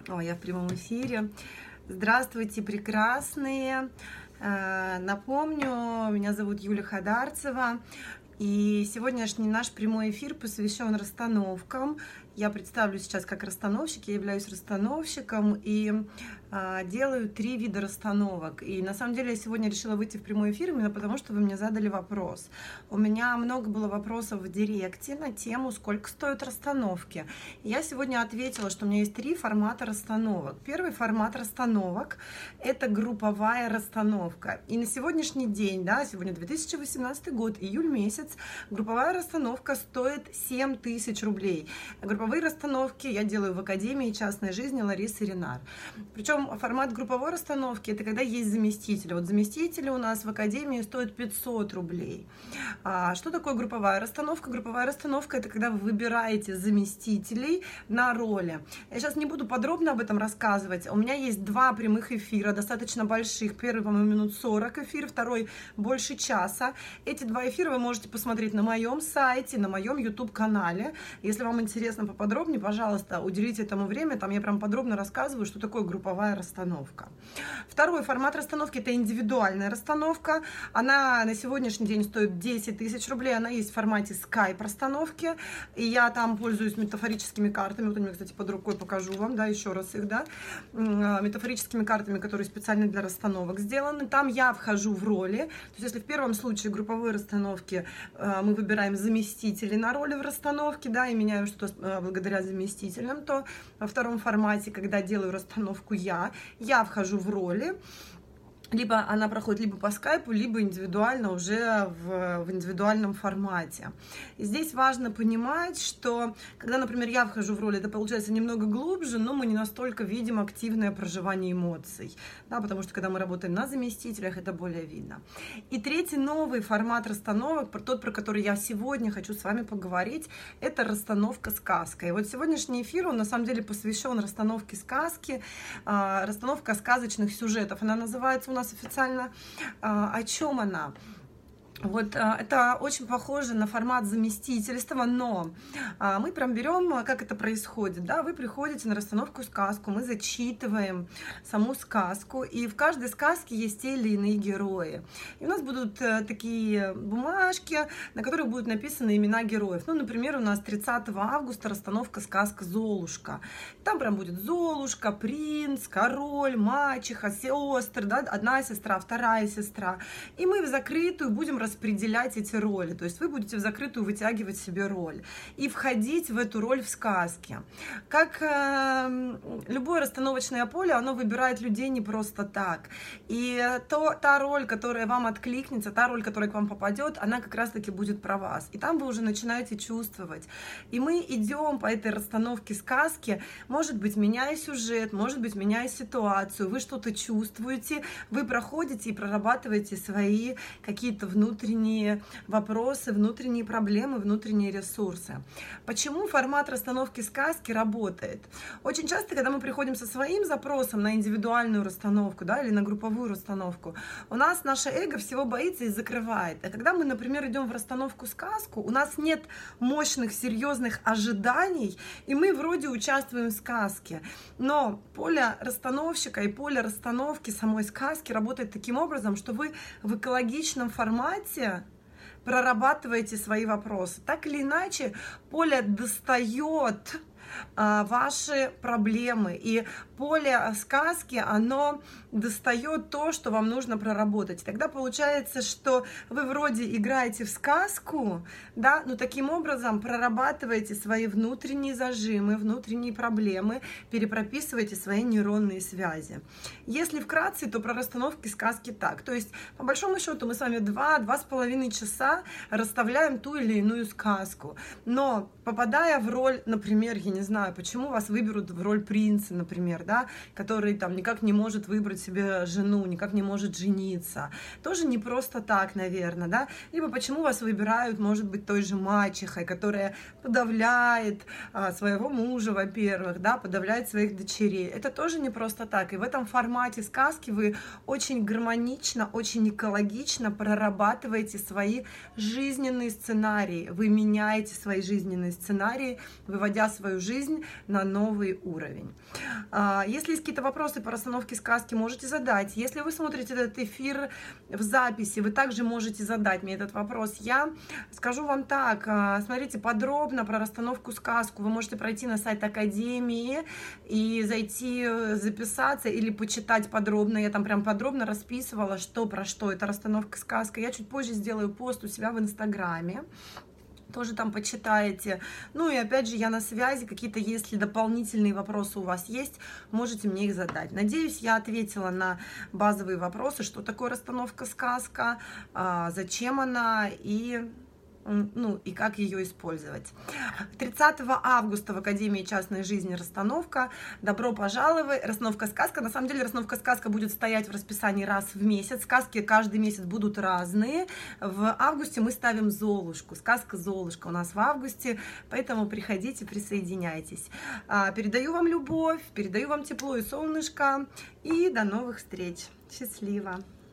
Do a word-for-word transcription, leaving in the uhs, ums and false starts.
О, я в прямом эфире. Здравствуйте, прекрасные. Э, Напомню, меня зовут Юлия Хадарцева. И сегодняшний наш прямой эфир посвящен расстановкам. Я представлю сейчас как расстановщик, я являюсь расстановщиком и а, делаю три вида расстановок. И на самом деле я сегодня решила выйти в прямой эфир именно потому, что вы мне задали вопрос. У меня много было вопросов в директе на тему, сколько стоят расстановки. И я сегодня ответила, что у меня есть три формата расстановок. Первый формат расстановок – это групповая расстановка. И на сегодняшний день, да, сегодня две тысячи восемнадцатый год, июль месяц, групповая расстановка стоит семь тысяч рублей. Групповые расстановки я делаю в Академии частной жизни Ларисы Ренар. Причем формат групповой расстановки – это когда есть заместители. Вот заместители у нас в Академии стоят пятьсот рублей. А что такое групповая расстановка? Групповая расстановка – это когда вы выбираете заместителей на роли. Я сейчас не буду подробно об этом рассказывать. У меня есть два прямых эфира, достаточно больших. Первый, по-моему, минут сорок эфир, второй больше часа. Эти два эфира вы можете посмотреть на моем сайте, на моем YouTube-канале. Если вам интересно поподробнее, пожалуйста, уделите этому время. Там я прям подробно рассказываю, что такое групповая расстановка. Второй формат расстановки – это индивидуальная расстановка. Она на сегодняшний день стоит десять тысяч рублей. Она есть в формате скайп расстановки. И я там пользуюсь метафорическими картами. Вот они, кстати, под рукой покажу вам, да, еще раз их, да. Метафорическими картами, которые специально для расстановок сделаны. Там я вхожу в роли. То есть, если в первом случае групповой расстановки мы выбираем заместителей на роли в расстановке, да, и меняем что-то благодаря заместителям, то во втором формате, когда делаю расстановку я, я вхожу в роли. Либо она проходит либо по скайпу, либо индивидуально уже в, в индивидуальном формате. И здесь важно понимать, что когда, например, я вхожу в роль, это получается немного глубже, но мы не настолько видим активное проживание эмоций. Да, потому что когда мы работаем на заместителях, это более видно. И третий новый формат расстановок, тот, про который я сегодня хочу с вами поговорить, это расстановка сказка. И вот сегодняшний эфир, он на самом деле посвящен расстановке сказки, расстановка сказочных сюжетов. Она называется у нас официально, о чем она. Вот это очень похоже на формат заместительства, но мы прям берем, как это происходит, да, вы приходите на расстановку сказку, мы зачитываем саму сказку, и в каждой сказке есть те или иные герои. И у нас будут такие бумажки, на которых будут написаны имена героев. Ну, например, у нас тридцатого августа расстановка сказка «Золушка». Там прям будет Золушка, принц, король, мачеха, сестры, да, одна сестра, вторая сестра. И мы в закрытую будем распределять эти роли, то есть вы будете в закрытую вытягивать себе роль и входить в эту роль в сказке. Как э, любое расстановочное поле, оно выбирает людей не просто так. И то, та роль, которая вам откликнется, та роль, которая к вам попадет, она как раз-таки будет про вас. И там вы уже начинаете чувствовать. И мы идем по этой расстановке сказки, может быть, меняя сюжет, может быть, меняя ситуацию, вы что-то чувствуете, вы проходите и прорабатываете свои какие-то внутренние внутренние вопросы, внутренние проблемы, внутренние ресурсы. Почему формат расстановки сказки работает? Очень часто, когда мы приходим со своим запросом на индивидуальную расстановку, да, или на групповую расстановку, у нас наше эго всего боится и закрывает. А когда мы, например, идем в расстановку сказку, у нас нет мощных, серьезных ожиданий, и мы вроде участвуем в сказке. Но поле расстановщика и поле расстановки самой сказки работает таким образом, что вы в экологичном формате прорабатываете свои вопросы. Так или иначе, поле достает ваши проблемы, и поле сказки, оно достает то, что вам нужно проработать. Тогда получается, что вы вроде играете в сказку, да, но таким образом прорабатываете свои внутренние зажимы, внутренние проблемы, перепрописываете свои нейронные связи. Если вкратце, то про расстановки сказки так. То есть, по большому счету, мы с вами два-два с половиной часа расставляем ту или иную сказку. Но попадая в роль, например, я не знаю, почему вас выберут в роль принца, например, да, который там никак не может выбрать себе жену, никак не может жениться. Тоже не просто так, наверное, да. Либо почему вас выбирают, может быть, той же мачехой, которая подавляет а, своего мужа, во-первых, да, подавляет своих дочерей. Это тоже не просто так. И в этом формате сказки вы очень гармонично, очень экологично прорабатываете свои жизненные сценарии. Вы меняете свои жизненные сценарии, выводя свою жизнь на новый уровень. Если есть какие-то вопросы по расстановке сказки, можете задать. Если вы смотрите этот эфир в записи, вы также можете задать мне этот вопрос. Я скажу вам так, смотрите, подробно про расстановку сказку вы можете пройти на сайт Академии и зайти, записаться или почитать подробно. Я там прям подробно расписывала, что про что это расстановка сказка. Я чуть позже сделаю пост у себя в Инстаграме. Тоже там почитаете. Ну и опять же, я на связи. Какие-то, если дополнительные вопросы у вас есть, можете мне их задать. Надеюсь, я ответила на базовые вопросы, что такое расстановка сказка, зачем она и... ну и как ее использовать. тридцатого августа в Академии частной жизни расстановка. Добро пожаловать. Расстановка сказка. На самом деле расстановка сказка будет стоять в расписании раз в месяц. Сказки каждый месяц будут разные. В августе мы ставим Золушку. Сказка Золушка у нас в августе. Поэтому приходите, присоединяйтесь. Передаю вам любовь, передаю вам тепло и солнышко. И до новых встреч. Счастливо.